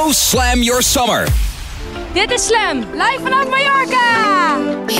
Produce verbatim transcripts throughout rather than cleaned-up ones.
Go Slam Your Summer. Dit is Slam, live vanaf Mallorca.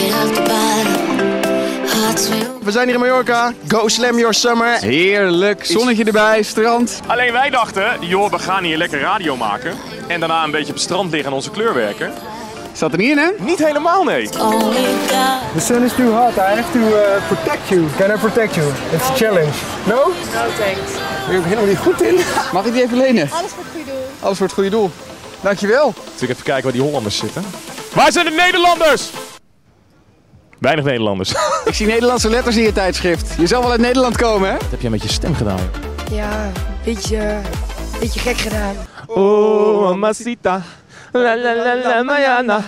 We zijn hier in Mallorca. Go Slam Your Summer. Heerlijk, zonnetje erbij, strand. Alleen wij dachten, joh, we gaan hier lekker radio maken. En daarna een beetje op het strand liggen en onze kleur werken. Zat er niet in, hè? Niet helemaal, nee. The sun is too hot. I have to uh, protect you. Can I protect you? It's a challenge. No? No thanks. Ben je ook helemaal niet goed in? Mag ik die even lenen? Alles voor het goede doel. Alles voor het goede doel. Dankjewel. Natuurlijk even kijken waar die Hollanders zitten. Waar zijn de Nederlanders? Weinig Nederlanders. Ik zie Nederlandse letters in je tijdschrift. Je zal wel uit Nederland komen, hè? Wat heb jij met je stem gedaan? Ja, een beetje, een beetje gek gedaan. Oh, mamacita. La la la la Mayana.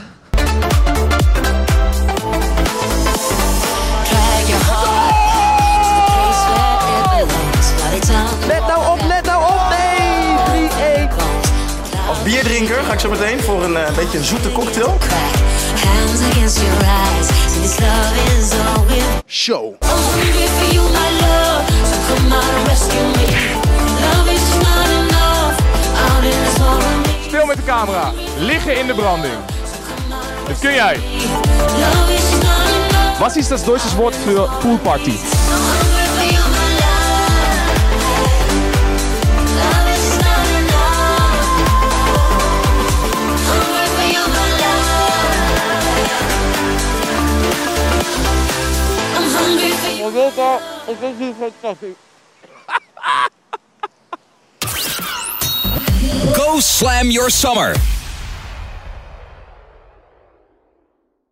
Let nou op, let nou op. Nee, drie één. Als bierdrinker ga ik zo meteen voor een uh, beetje een zoete cocktail. Show. Speel met de camera. Liggen in de branding. Dat kun jij. Wat is dat Duitse woord voor poolparty? Go Slam Your Summer.